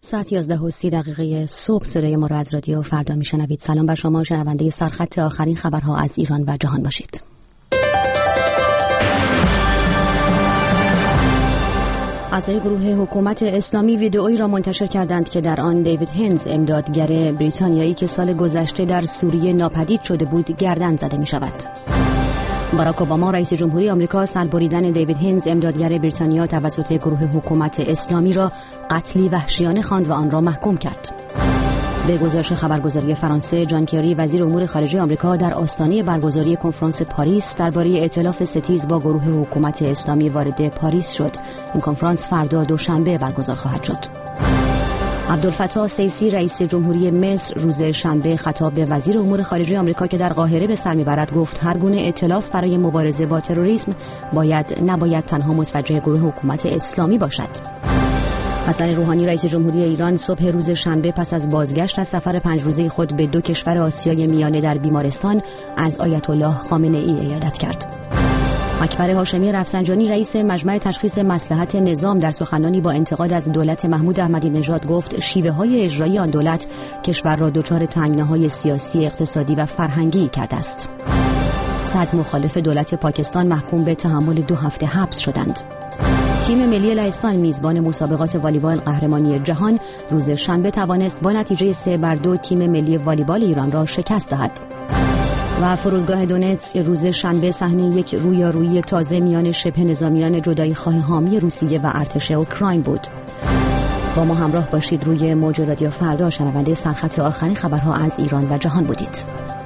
ساعت 11:30 صبح صدای ما را از رادیو فردا میشنوید. سلام بر شما شنونده سرخط آخرین خبرها از ایران و جهان باشید. اعضای گروه حکومت اسلامی ویدئویی را منتشر کردند که در آن دیوید هنز، امدادگر بریتانیایی که سال گذشته در سوریه ناپدید شده بود، گردن زده می شود. باراک اوباما رئیس جمهوری آمریکا سربریدن دیوید هنز، امدادگر بریتانیا توسط گروه حکومت اسلامی را قتلی وحشیانه خواند و آن را محکوم کرد. به گزارش خبرگزاری فرانسه، جان کری وزیر امور خارجه آمریکا در آستانه برگزاری کنفرانس پاریس درباره ائتلاف ستیز با گروه حکومت اسلامی وارد پاریس شد. این کنفرانس فردا دوشنبه برگزار خواهد شد. عبدالفتاح السیسی رئیس جمهوری مصر روز شنبه خطاب به وزیر امور خارجه آمریکا که در قاهره به سر میبرد گفت هر گونه ائتلاف برای مبارزه با تروریسم نباید تنها متوجه گروه حکومت اسلامی باشد. حسن روحانی رئیس جمهوری ایران صبح روز شنبه پس از بازگشت از سفر 5 روزه خود به 2 کشور آسیای میانه در بیمارستان از آیت الله خامنه ای عیادت کرد. اکبر هاشمی رفسنجانی رئیس مجمع تشخیص مصلحت نظام در سخنرانی با انتقاد از دولت محمود احمدی نژاد گفت شیوه‌های اجرایی آن دولت کشور را دچار تنگناهای سیاسی، اقتصادی و فرهنگی کرده است. 100 مخالف دولت پاکستان محکوم به تحمل 2 هفته حبس شدند. تیم ملی لهستان میزبان مسابقات والیبال قهرمانی جهان روز شنبه توانست با نتیجه 3-2 تیم ملی والیبال ایران را شکست دهد. و فرودگاه دونتسک روز شنبه صحنه یک رویارویی تازه میان شبه نظامیان جدایی خواه حامی روسیه و ارتش اوکراین بود. با ما همراه باشید. روی موج رادیو فردا شنونده سرخط آخرین خبرها از ایران و جهان بودید.